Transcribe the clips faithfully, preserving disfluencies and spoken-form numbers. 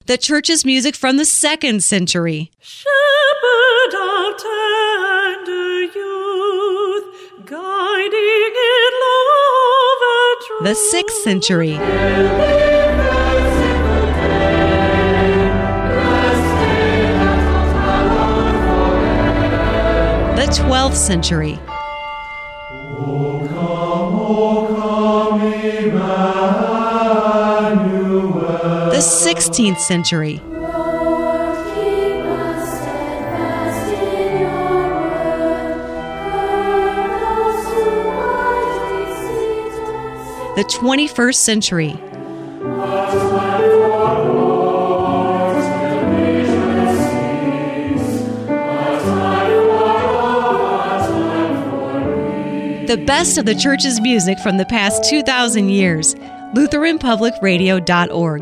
The church's music from the second century. Shepherd of tender youth, guiding in love and truth. The sixth century. The twelfth century. O come, O come, Emmanuel. The sixteenth century. Lord, keep us steadfast in your word. Guide us to wisely seek us. The twenty-first century. The best of the church's music from the past two thousand years. Lutheran Public Radio dot org.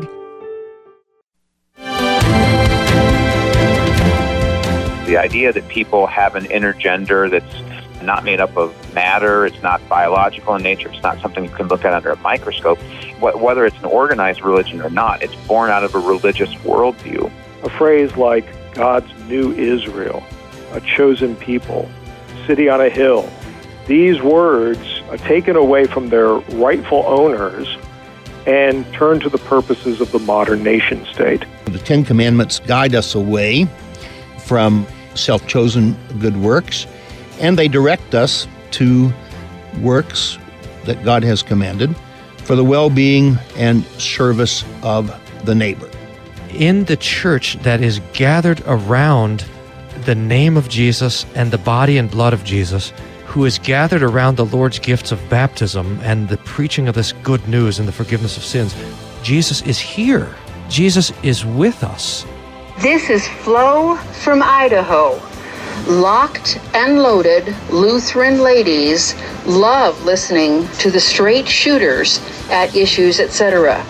The idea that people have an inner gender that's not made up of matter, it's not biological in nature, it's not something you can look at under a microscope, whether it's an organized religion or not, it's born out of a religious worldview. A phrase like God's new Israel, a chosen people, city on a hill, these words are taken away from their rightful owners and turn to the purposes of the modern nation state. The Ten Commandments guide us away from self-chosen good works, and they direct us to works that God has commanded for the well-being and service of the neighbor. In the church that is gathered around the name of Jesus and the body and blood of Jesus, who is gathered around the Lord's gifts of baptism and the preaching of this good news and the forgiveness of sins, Jesus is here. Jesus is with us. This is Flo from Idaho. Locked and loaded Lutheran ladies love listening to the straight shooters at Issues, et cetera.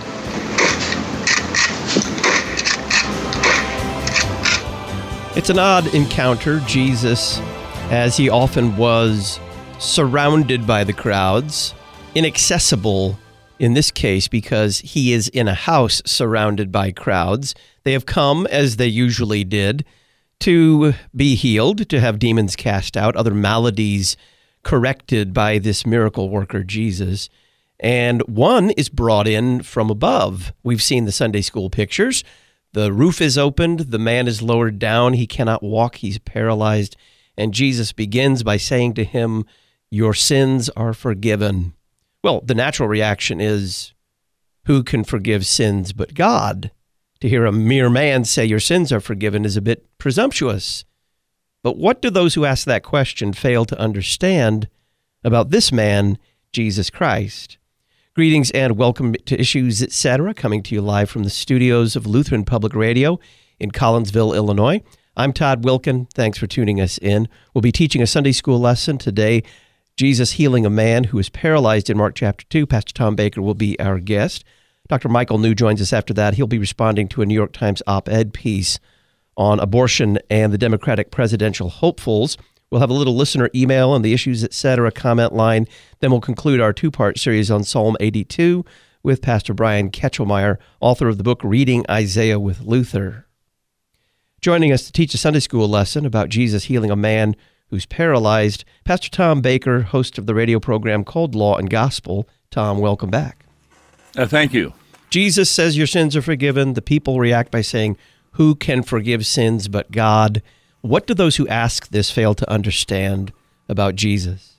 It's an odd encounter. Jesus, as he often was, surrounded by the crowds, inaccessible in this case because he is in a house surrounded by crowds. They have come, as they usually did, to be healed, to have demons cast out, other maladies corrected by this miracle worker, Jesus. And one is brought in from above. We've seen the Sunday school pictures. The roof is opened, the man is lowered down, he cannot walk, he's paralyzed. And Jesus begins by saying to him, "Your sins are forgiven." Well, the natural reaction is, who can forgive sins but God? To hear a mere man say your sins are forgiven is a bit presumptuous. But what do those who ask that question fail to understand about this man, Jesus Christ? Greetings and welcome to Issues, et cetera, coming to you live from the studios of Lutheran Public Radio in Collinsville, Illinois. I'm Todd Wilkin. Thanks for tuning us in. We'll be teaching a Sunday school lesson today, Jesus healing a man who is paralyzed in Mark chapter two. Pastor Tom Baker will be our guest. Doctor Michael New joins us after that. He'll be responding to a New York Times op-ed piece on abortion and the Democratic presidential hopefuls. We'll have a little listener email on the Issues, et cetera comment line. Then we'll conclude our two-part series on Psalm eighty-two with Pastor Brian Ketchelmeyer, author of the book Reading Isaiah with Luther. Joining us to teach a Sunday school lesson about Jesus healing a man who's paralyzed, Pastor Tom Baker, host of the radio program called Law and Gospel. Tom, welcome back. Uh, thank you. Jesus says your sins are forgiven. The people react by saying, who can forgive sins but God? What do those who ask this fail to understand about Jesus?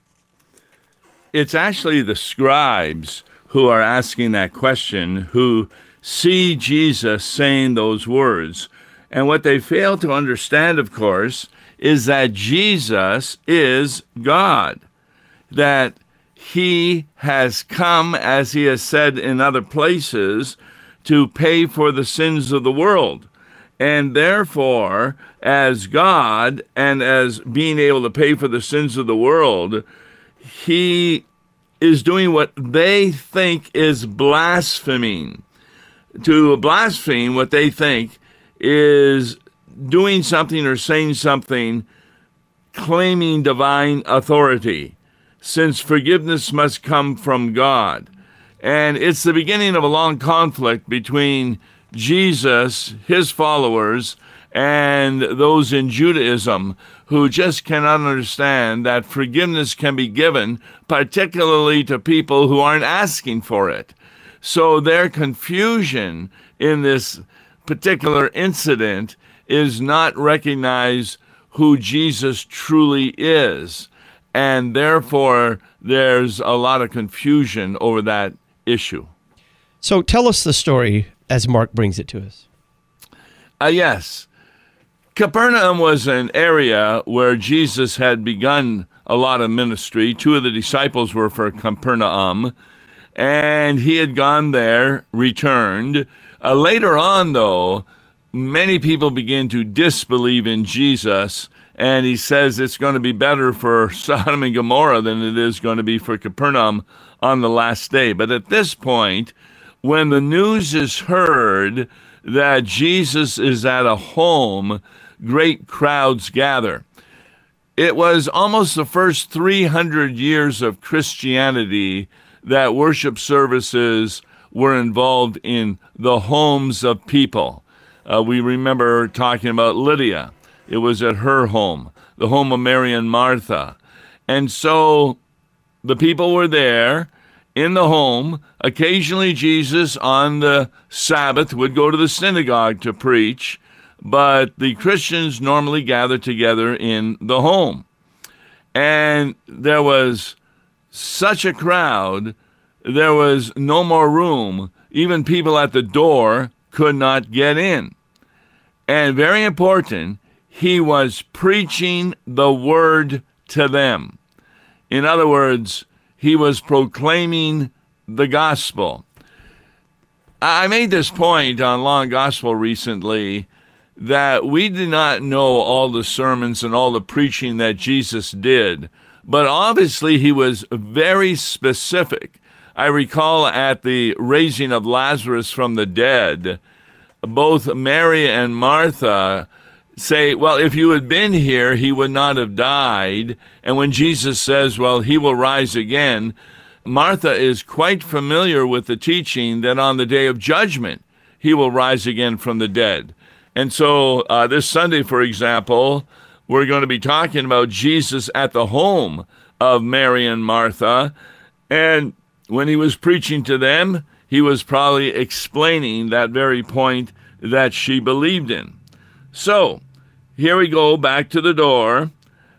It's actually the scribes who are asking that question, who see Jesus saying those words. And what they fail to understand, of course, is that Jesus is God, that he has come, as he has said in other places, to pay for the sins of the world. And therefore, as God and as being able to pay for the sins of the world, he is doing what they think is blaspheming. To blaspheme, what they think is doing something or saying something claiming divine authority, since forgiveness must come from God. And it's the beginning of a long conflict between Jesus, his followers, and those in Judaism who just cannot understand that forgiveness can be given, particularly to people who aren't asking for it. So their confusion in this particular incident is not recognize who Jesus truly is. And therefore, there's a lot of confusion over that issue. So tell us the story as Mark brings it to us. Uh, yes. Capernaum was an area where Jesus had begun a lot of ministry. Two of the disciples were from Capernaum, and he had gone there, returned. Uh, later on, though, many people began to disbelieve in Jesus, and he says it's going to be better for Sodom and Gomorrah than it is going to be for Capernaum on the last day. But at this point, when the news is heard that Jesus is at a home, great crowds gather. It was almost the first three hundred years of Christianity that worship services were involved in the homes of people. Uh, we remember talking about Lydia. It was at her home, the home of Mary and Martha. And so the people were there in the home. Occasionally Jesus on the Sabbath would go to the synagogue to preach, but the Christians normally gathered together in the home. And there was such a crowd, there was no more room. Even people at the door could not get in. And very important, he was preaching the word to them. In other words, he was proclaiming the gospel. I made this point on Long Gospel recently that we do not know all the sermons and all the preaching that Jesus did, but obviously he was very specific. I recall at the raising of Lazarus from the dead, both Mary and Martha say, well, if you had been here, he would not have died. And when Jesus says, well, he will rise again, Martha is quite familiar with the teaching that on the day of judgment, he will rise again from the dead. And so uh, this Sunday, for example, we're going to be talking about Jesus at the home of Mary and Martha. And when he was preaching to them, he was probably explaining that very point that she believed in. So here we go back to the door,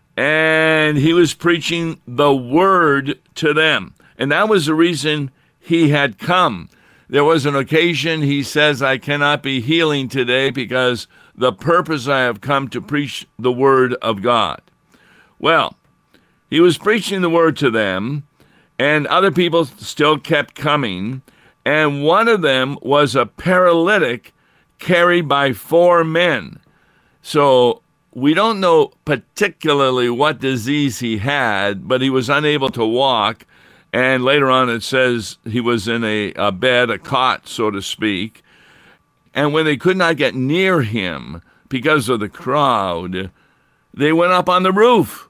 and he was preaching the word to them. And that was the reason he had come. There was an occasion, he says, I cannot be healing today because the purpose I have come to preach the word of God. Well, he was preaching the word to them, and other people still kept coming, and one of them was a paralytic carried by four men. So we don't know particularly what disease he had, but he was unable to walk. And later on it says he was in a, a bed, a cot, so to speak. And when they could not get near him because of the crowd, they went up on the roof.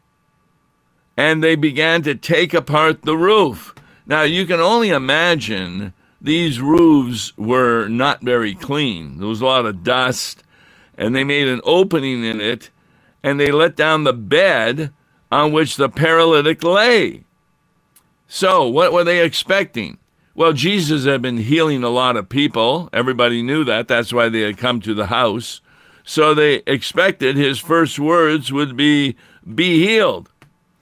And they began to take apart the roof. Now, you can only imagine these roofs were not very clean. There was a lot of dust. And they made an opening in it, and they let down the bed on which the paralytic lay. So what were they expecting? Well, Jesus had been healing a lot of people. Everybody knew that. That's why they had come to the house. So they expected his first words would be, be healed.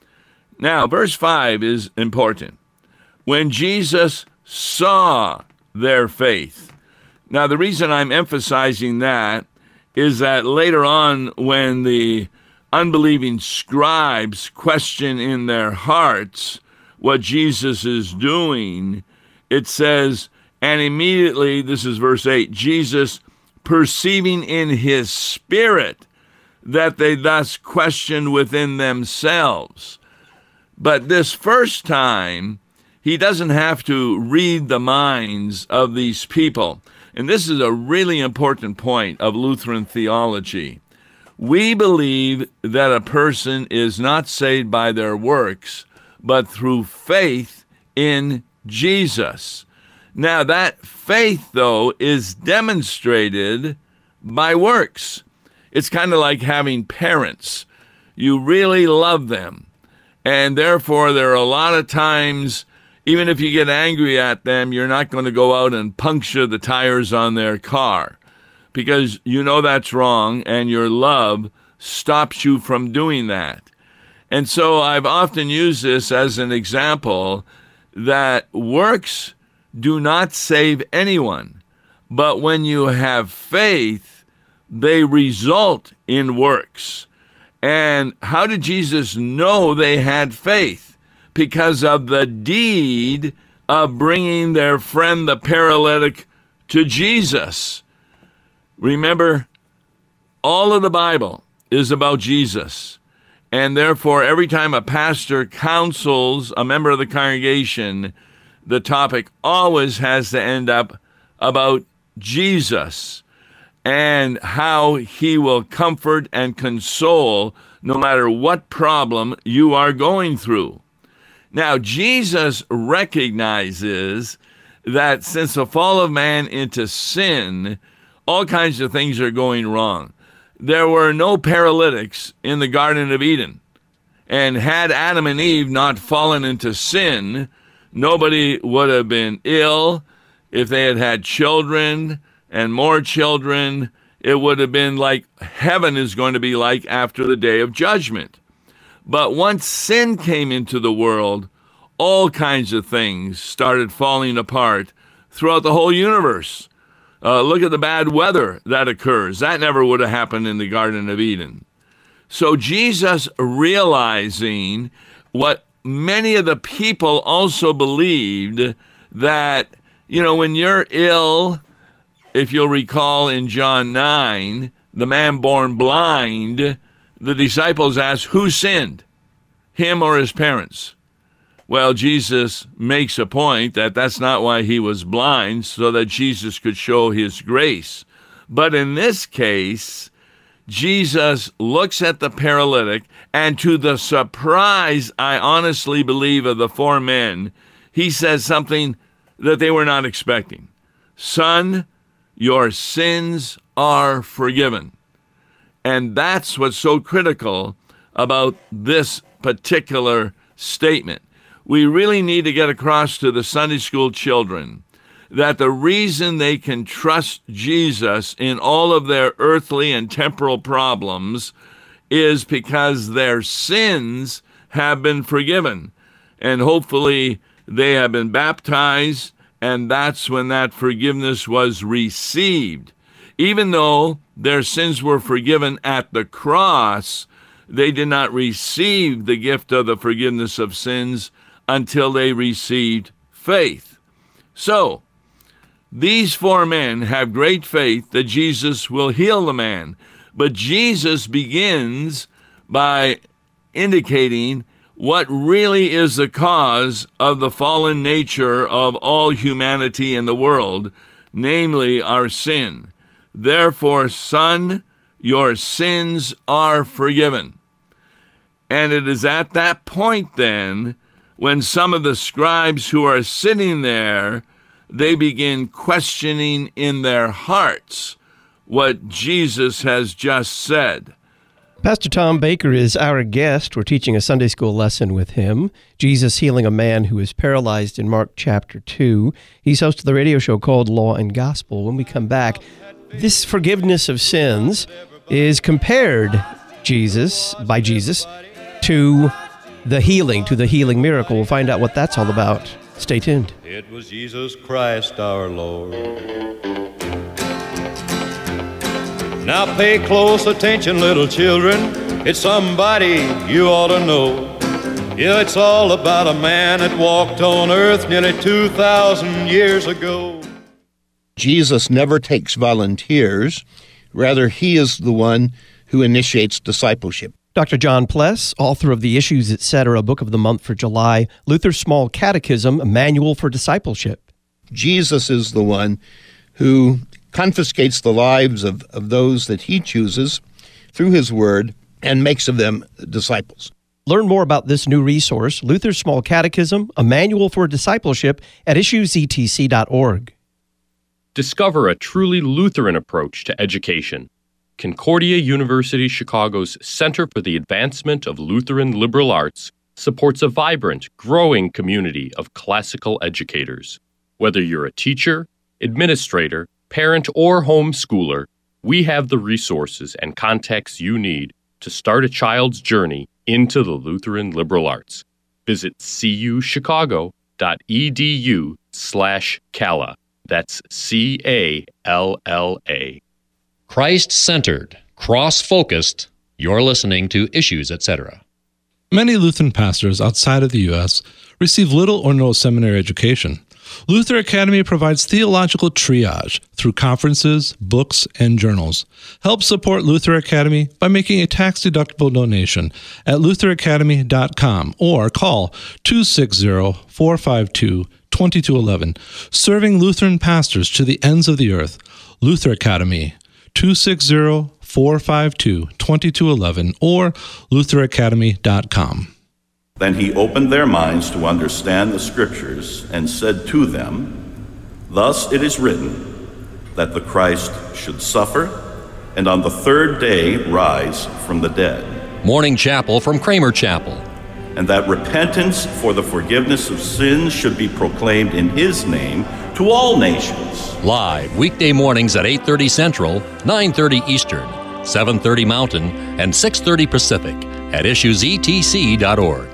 Now, verse five is important. When Jesus saw their faith. Now, the reason I'm emphasizing that is that later on when the unbelieving scribes question in their hearts what Jesus is doing, it says, and immediately, this is verse eight, Jesus, perceiving in his spirit that they thus questioned within themselves. But this first time, he doesn't have to read the minds of these people. And this is a really important point of Lutheran theology. We believe that a person is not saved by their works, but through faith in Jesus. Now, that faith, though, is demonstrated by works. It's kind of like having parents. You really love them. And therefore, there are a lot of times, even if you get angry at them, you're not going to go out and puncture the tires on their car because you know that's wrong, and your love stops you from doing that. And so I've often used this as an example that works do not save anyone, but when you have faith, they result in works. And how did Jesus know they had faith? Because of the deed of bringing their friend the paralytic to Jesus. Remember, all of the Bible is about Jesus. And therefore, every time a pastor counsels a member of the congregation, the topic always has to end up about Jesus and how he will comfort and console no matter what problem you are going through. Now, Jesus recognizes that since the fall of man into sin, all kinds of things are going wrong. There were no paralytics in the Garden of Eden. And had Adam and Eve not fallen into sin, nobody would have been ill. If they had had children and more children, it would have been like heaven is going to be like after the day of judgment. But once sin came into the world, all kinds of things started falling apart throughout the whole universe. Uh, look at the bad weather that occurs. That never would have happened in the Garden of Eden. So Jesus, realizing what many of the people also believed, that, you know, when you're ill, if you'll recall in John nine, the man born blind, the disciples asked, who sinned, him or his parents? Well, Jesus makes a point that that's not why he was blind, so that Jesus could show his grace. But in this case, Jesus looks at the paralytic, and to the surprise, I honestly believe, of the four men, he says something that they were not expecting. Son, your sins are forgiven. And that's what's so critical about this particular statement. We really need to get across to the Sunday school children that the reason they can trust Jesus in all of their earthly and temporal problems is because their sins have been forgiven. And hopefully they have been baptized, and that's when that forgiveness was received. Even though their sins were forgiven at the cross, they did not receive the gift of the forgiveness of sins until they received faith. So, these four men have great faith that Jesus will heal the man. But Jesus begins by indicating what really is the cause of the fallen nature of all humanity in the world, namely our sin. Therefore, son, your sins are forgiven. And it is at that point then, when some of the scribes who are sitting there, they begin questioning in their hearts what Jesus has just said. Pastor Tom Baker is our guest. We're teaching a Sunday school lesson with him, Jesus healing a man who is paralyzed in Mark chapter two. He's host of the radio show called Law and Gospel. When we come back, this forgiveness of sins is compared, Jesus, by Jesus, to the healing, to the healing miracle. We'll find out what that's all about. Stay tuned. It was Jesus Christ our Lord. Now pay close attention, little children. It's somebody you ought to know. Yeah, it's all about a man that walked on earth nearly two thousand years ago. Jesus never takes volunteers. Rather, he is the one who initiates discipleship. Doctor John Pless, author of the Issues, et cetera, book of the month for July, Luther's Small Catechism, a manual for discipleship. Jesus is the one who confiscates the lives of, of those that he chooses through his word and makes of them disciples. Learn more about this new resource, Luther's Small Catechism, a manual for discipleship, at issues e t c dot org. Discover a truly Lutheran approach to education. Concordia University Chicago's Center for the Advancement of Lutheran Liberal Arts supports a vibrant, growing community of classical educators. Whether you're a teacher, administrator, parent, or homeschooler, we have the resources and contacts you need to start a child's journey into the Lutheran liberal arts. Visit cuchicago.edu slash Calla. That's C A L L A. Christ-centered, cross-focused, you're listening to Issues, et cetera. Many Lutheran pastors outside of the U S receive little or no seminary education. Luther Academy provides theological triage through conferences, books, and journals. Help support Luther Academy by making a tax-deductible donation at luther academy dot com or call two six zero, four five two, two two one one. Serving Lutheran pastors to the ends of the earth. Luther Academy, two six zero, four five two, two two one one or luther academy dot com. Then he opened their minds to understand the Scriptures and said to them, "Thus it is written, that the Christ should suffer, and on the third day rise from the dead." Morning Chapel from Kramer Chapel. And that repentance for the forgiveness of sins should be proclaimed in his name to all nations. Live weekday mornings at eight thirty Central, nine thirty Eastern, seven thirty Mountain, and six thirty Pacific at issues e t c dot org.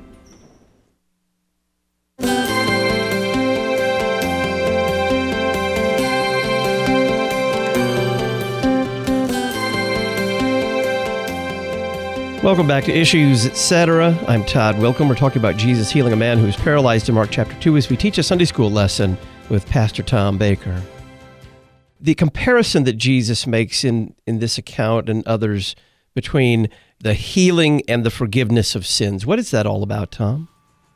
Welcome back to Issues, et cetera. I'm Todd Wilkham. We're talking about Jesus healing a man who was paralyzed in Mark chapter two as we teach a Sunday school lesson with Pastor Tom Baker. The comparison that Jesus makes in, in this account and others between the healing and the forgiveness of sins, what is that all about, Tom?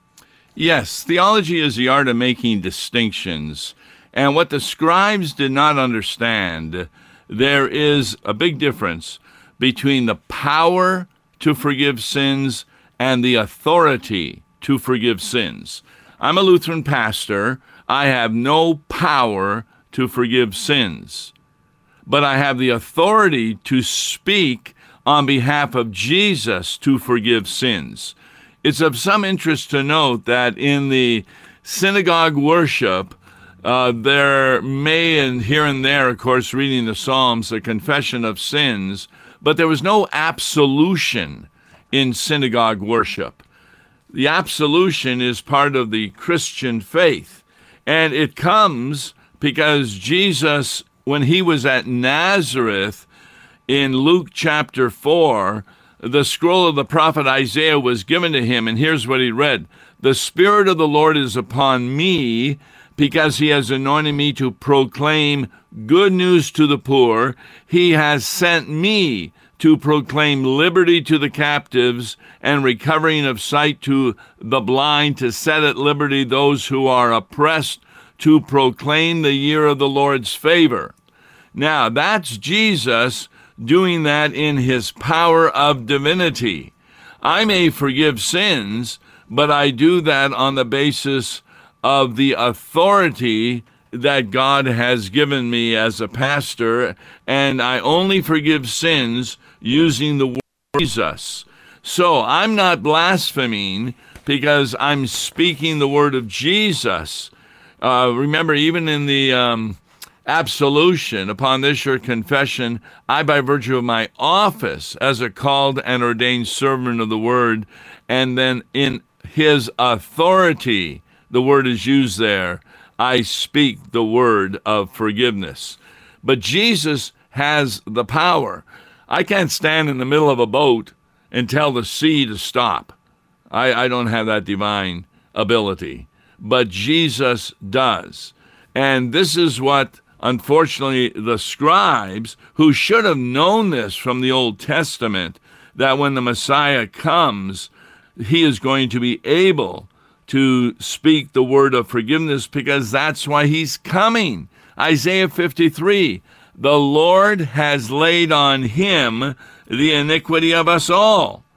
Yes, theology is the art of making distinctions. And what the scribes did not understand, there is a big difference between the power to forgive sins and the authority to forgive sins. I'm a Lutheran pastor. I have no power to forgive sins, but I have the authority to speak on behalf of Jesus to forgive sins. It's of some interest to note that in the synagogue worship, uh, there may, and here and there, of course, reading the Psalms, a confession of sins, but there was no absolution in synagogue worship. The absolution is part of the Christian faith, and it comes because Jesus, when he was at Nazareth in Luke chapter four, the scroll of the prophet Isaiah was given to him, and here's what he read. "The Spirit of the Lord is upon me, because he has anointed me to proclaim good news to the poor. He has sent me to proclaim liberty to the captives and recovering of sight to the blind, to set at liberty those who are oppressed, to proclaim the year of the Lord's favor." Now, that's Jesus doing that in his power of divinity. I may forgive sins, but I do that on the basis of the authority that God has given me as a pastor, and I only forgive sins using the word Jesus. So I'm not blaspheming because I'm speaking the word of Jesus. Uh, remember, even in the um, absolution, upon this your confession, I, by virtue of my office as a called and ordained servant of the word, and then in his authority, the word is used there, I speak the word of forgiveness. But Jesus has the power. I can't stand in the middle of a boat and tell the sea to stop. I, I don't have that divine ability. But Jesus does. And this is what, unfortunately, the scribes, who should have known this from the Old Testament, that when the Messiah comes, he is going to be able to speak the word of forgiveness, because that's why he's coming. Isaiah fifty-three, "The Lord has laid on him the iniquity of us all."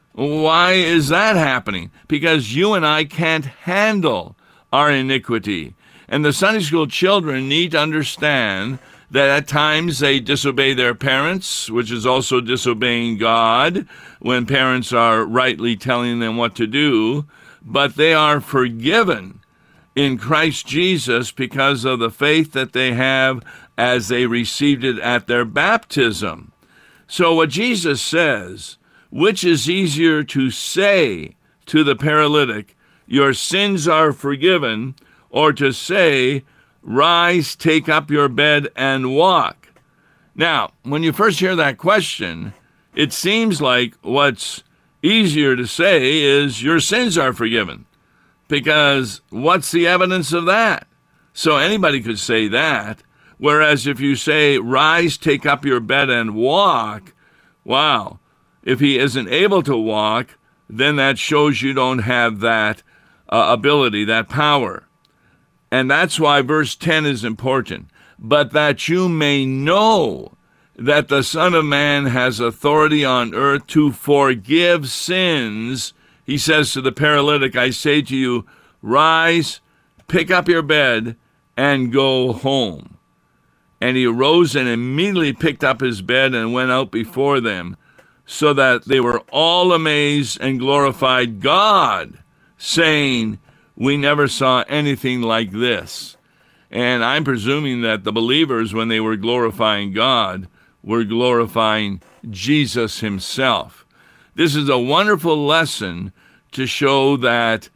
Why is that happening? Because you and I can't handle our iniquity. And the Sunday school children need to understand that at times they disobey their parents, which is also disobeying God when parents are rightly telling them what to do, but they are forgiven in Christ Jesus because of the faith that they have as they received it at their baptism. So what Jesus says, which is easier to say to the paralytic, your sins are forgiven, or to say, rise, take up your bed, and walk? Now, when you first hear that question, it seems like what's easier to say is your sins are forgiven, because what's the evidence of that? So anybody could say that, whereas if you say, rise, take up your bed, and walk, wow, if he isn't able to walk, then that shows you don't have that uh, ability, that power. And that's why verse ten is important. But that you may know that the Son of Man has authority on earth to forgive sins, he says to the paralytic, I say to you, rise, pick up your bed, and go home. And he arose and immediately picked up his bed and went out before them, so that they were all amazed and glorified God, saying, we never saw anything like this. And I'm presuming that the believers, when they were glorifying God, were glorifying Jesus himself. This is a wonderful lesson to show that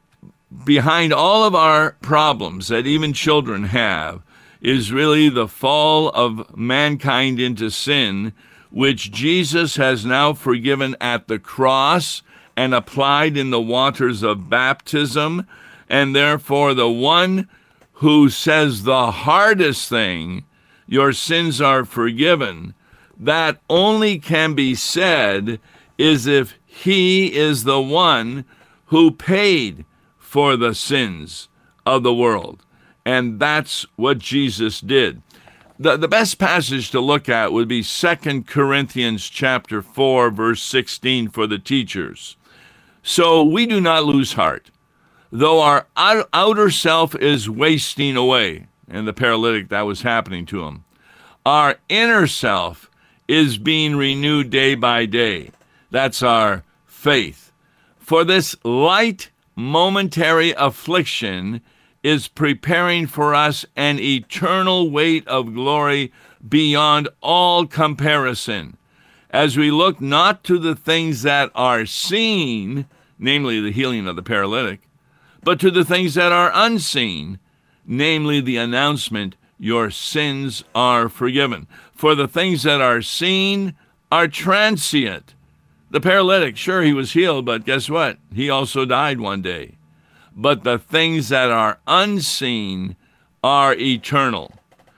behind all of our problems that even children have is really the fall of mankind into sin, which Jesus has now forgiven at the cross and applied in the waters of baptism. And therefore, the one who says the hardest thing, your sins are forgiven, that only can be said is if he is the one who paid for the sins of the world. And that's what Jesus did. The, the best passage to look at would be Second Corinthians chapter four, verse sixteen for the teachers. So we do not lose heart, though our out, outer self is wasting away. And the paralytic, that was happening to him. Our inner self is being renewed day by day. That's our faith. For this light momentary affliction is preparing for us an eternal weight of glory beyond all comparison, as we look not to the things that are seen, namely the healing of the paralytic, but to the things that are unseen, namely the announcement, your sins are forgiven. For the things that are seen are transient. The paralytic, sure, he was healed, but guess what? He also died one day. But the things that are unseen are eternal.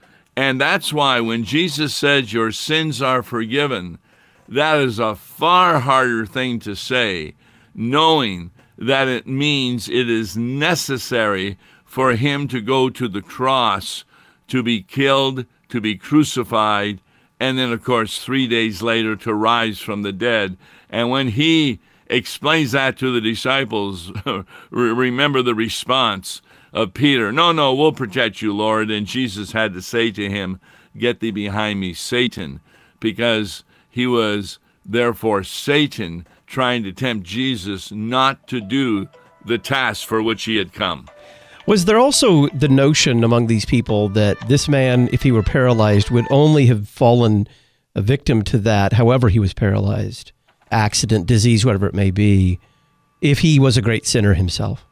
And that's why when Jesus says your sins are forgiven, that is a far harder thing to say, knowing that it means it is necessary for him to go to the cross, to be killed, to be crucified, and then, of course, three days later to rise from the dead. And when he explains that to the disciples, remember the response of Peter, no, no, we'll protect you, Lord. And Jesus had to say to him, get thee behind me, Satan, because he was, therefore, Satan trying to tempt Jesus not to do the task for which he had come. Was there also the notion among these people that this man, if he were paralyzed, would only have fallen a victim to that, however he was paralyzed, accident, disease, whatever it may be, if he was a great sinner himself?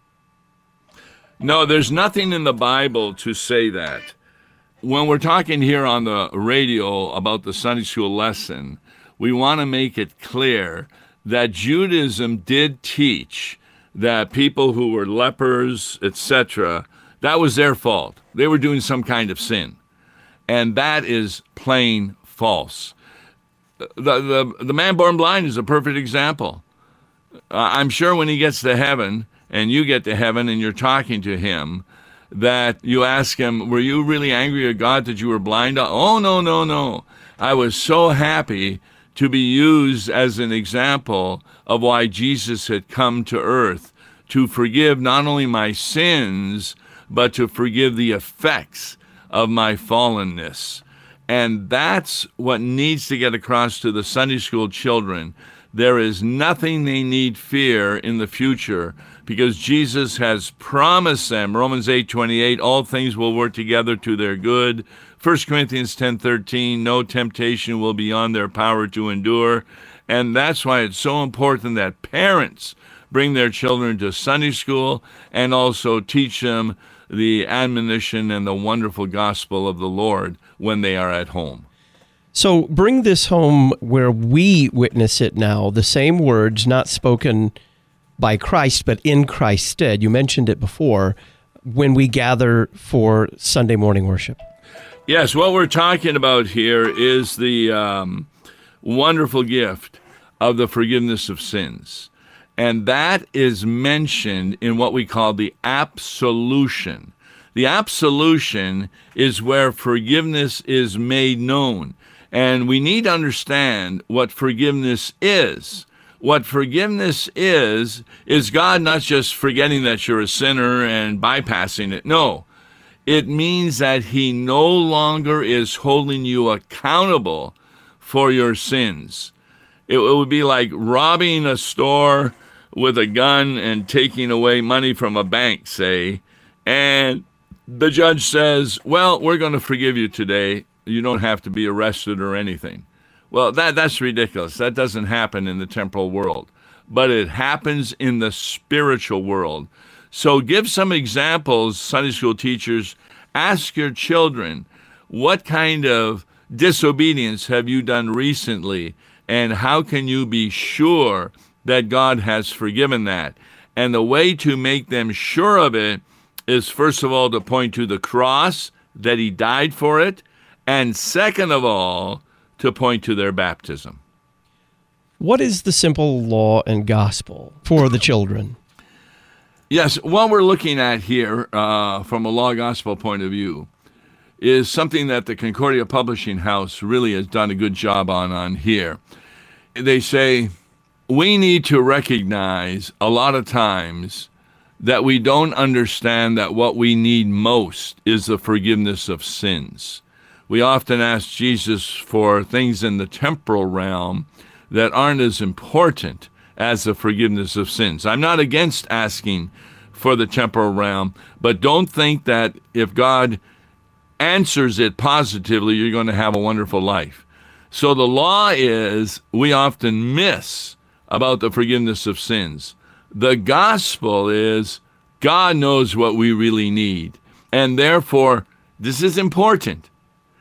No, there's nothing in the Bible to say that. When we're talking here on the radio about the Sunday school lesson, we want to make it clear that Judaism did teach that people who were lepers, et cetera, that was their fault. They were doing some kind of sin. And that is plain false. The, the, the man born blind is a perfect example. Uh, I'm sure when he gets to heaven, and you get to heaven and you're talking to him, that you ask him, were you really angry at God that you were blind? Oh, no, no, no. I was so happy to be used as an example of why Jesus had come to earth, to forgive not only my sins, but to forgive the effects of my fallenness. And that's what needs to get across to the Sunday school children. There is nothing they need fear in the future, because Jesus has promised them, Romans eight twenty-eight, all things will work together to their good. First Corinthians ten thirteen, no temptation will be beyond their power to endure. And that's why it's so important that parents bring their children to Sunday school and also teach them the admonition and the wonderful gospel of the Lord when they are at home. So bring this home where we witness it now, the same words not spoken by Christ, but in Christ's stead. You mentioned it before, when we gather for Sunday morning worship. Yes, what we're talking about here is the um, wonderful gift of the forgiveness of sins. And that is mentioned in what we call the absolution. The absolution is where forgiveness is made known. And we need to understand what forgiveness is. What forgiveness is, is God not just forgetting that you're a sinner and bypassing it. No, it means that he no longer is holding you accountable for your sins. It would be like robbing a store with a gun and taking away money from a bank, say, and the judge says, well, we're going to forgive you today. You don't have to be arrested or anything. Well, that that's ridiculous. That doesn't happen in the temporal world, but it happens in the spiritual world. So give some examples, Sunday school teachers. Ask your children, what kind of disobedience have you done recently, and how can you be sure that God has forgiven that? And the way to make them sure of it is, first of all, to point to the cross, that he died for it, and second of all, to point to their baptism. What is the simple law and gospel for the children? Yes, what we're looking at here uh, from a law gospel point of view is something that the Concordia Publishing House really has done a good job on, on here. They say, we need to recognize a lot of times that we don't understand that what we need most is the forgiveness of sins. We often ask Jesus for things in the temporal realm that aren't as important as the forgiveness of sins. I'm not against asking for the temporal realm, but don't think that if God answers it positively, you're going to have a wonderful life. So the law is, we often miss about the forgiveness of sins. The gospel is, God knows what we really need. And therefore, this is important.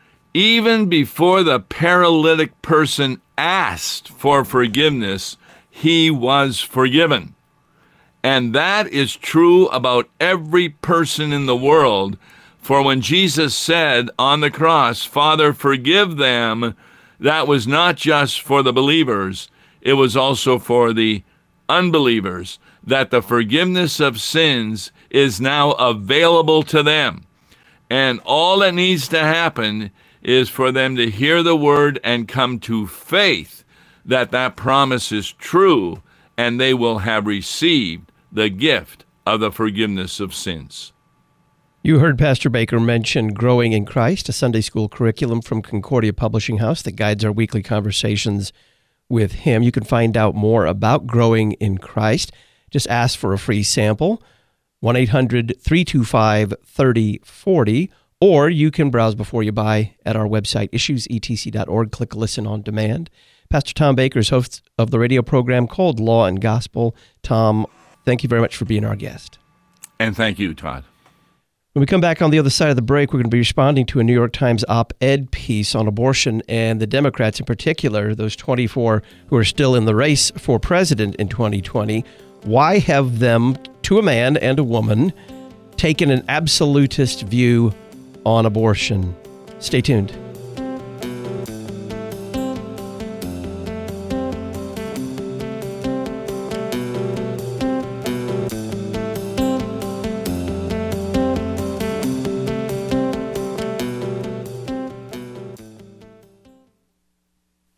Even before the paralytic person asked for forgiveness, he was forgiven. And that is true about every person in the world. For when Jesus said on the cross, Father, forgive them, that was not just for the believers, it was also for the unbelievers, that the forgiveness of sins is now available to them. And all that needs to happen is for them to hear the word and come to faith that that promise is true, and they will have received the gift of the forgiveness of sins. You heard Pastor Baker mention Growing in Christ, a Sunday school curriculum from Concordia Publishing House that guides our weekly conversations with him. You can find out more about Growing in Christ. Just ask for a free sample, one eight hundred, three two five, three oh four oh, or you can browse before you buy at our website, issues e t c dot org. Click Listen on Demand. Pastor Tom Baker is host of the radio program called Law and Gospel. Tom, thank you very much for being our guest. And thank you, Todd. When we come back on the other side of the break, we're going to be responding to a New York Times op-ed piece on abortion and the Democrats in particular, those twenty-four who are still in the race for president in twenty twenty. Why have them, to a man and a woman, taken an absolutist view on abortion? Stay tuned.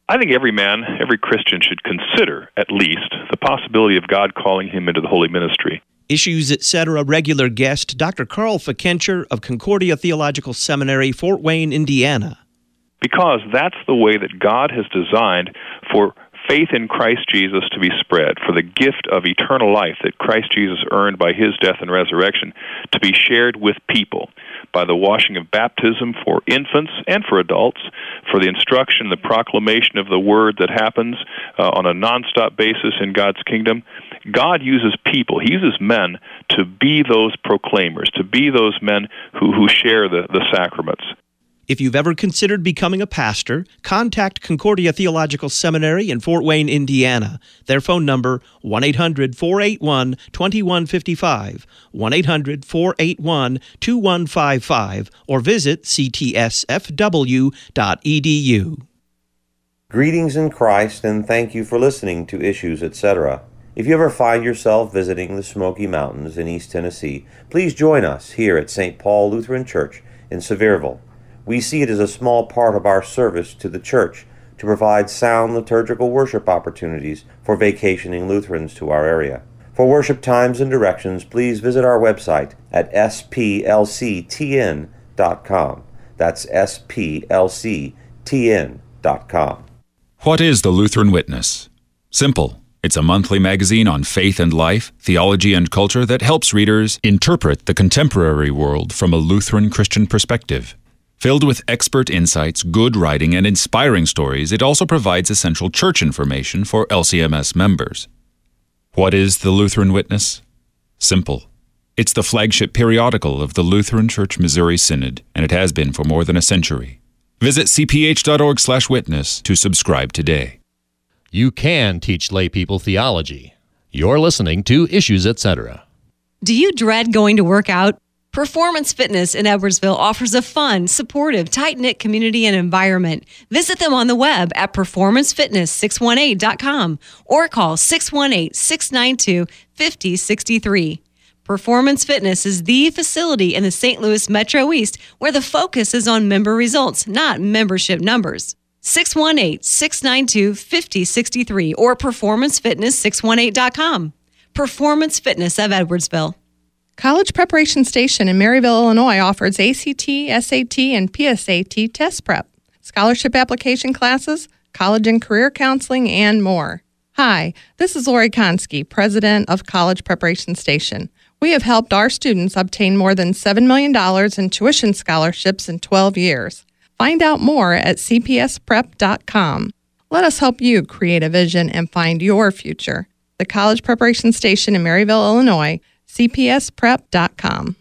I think every man, every Christian should consider, at least, the possibility of God calling him into the holy ministry. Issues, et cetera regular guest, Doctor Carl Fikencher of Concordia Theological Seminary, Fort Wayne, Indiana. Because that's the way that God has designed for faith in Christ Jesus to be spread, for the gift of eternal life that Christ Jesus earned by his death and resurrection to be shared with people by the washing of baptism for infants and for adults, for the instruction, the proclamation of the word that happens uh, on a nonstop basis in God's kingdom. God uses people, he uses men to be those proclaimers, to be those men who, who share the, the sacraments. If you've ever considered becoming a pastor, contact Concordia Theological Seminary in Fort Wayne, Indiana. Their phone number, one eight hundred, four eight one, two one five five, one eight hundred, four eight one, two one five five, or visit c t s f w dot e d u. Greetings in Christ, and thank you for listening to Issues, et cetera. If you ever find yourself visiting the Smoky Mountains in East Tennessee, please join us here at Saint Paul Lutheran Church in Sevierville. We see it as a small part of our service to the church to provide sound liturgical worship opportunities for vacationing Lutherans to our area. For worship times and directions, please visit our website at s p l c t n dot com. That's s p l c t n dot com. What is the Lutheran Witness? Simple. It's a monthly magazine on faith and life, theology and culture that helps readers interpret the contemporary world from a Lutheran Christian perspective. Filled with expert insights, good writing, and inspiring stories, it also provides essential church information for L C M S members. What is the Lutheran Witness? Simple. It's the flagship periodical of the Lutheran Church Missouri Synod, and it has been for more than a century. Visit c p h dot org slash witness to subscribe today. You can teach lay people theology. You're listening to Issues, et cetera. Do you dread going to work out? Performance Fitness in Edwardsville offers a fun, supportive, tight-knit community and environment. Visit them on the web at performance fitness six one eight dot com or call six one eight, six nine two, five zero six three. Performance Fitness is the facility in the Saint Louis Metro East where the focus is on member results, not membership numbers. six one eight, six nine two, five zero six three or performance fitness six one eight dot com. Performance Fitness of Edwardsville. College Preparation Station in Maryville, Illinois offers A C T, S A T, and P S A T test prep, scholarship application classes, college and career counseling, and more. Hi, this is Lori Konski, president of College Preparation Station. We have helped our students obtain more than seven million dollars in tuition scholarships in twelve years. Find out more at c p s prep dot com. Let us help you create a vision and find your future. The College Preparation Station in Maryville, Illinois, c p s prep dot com.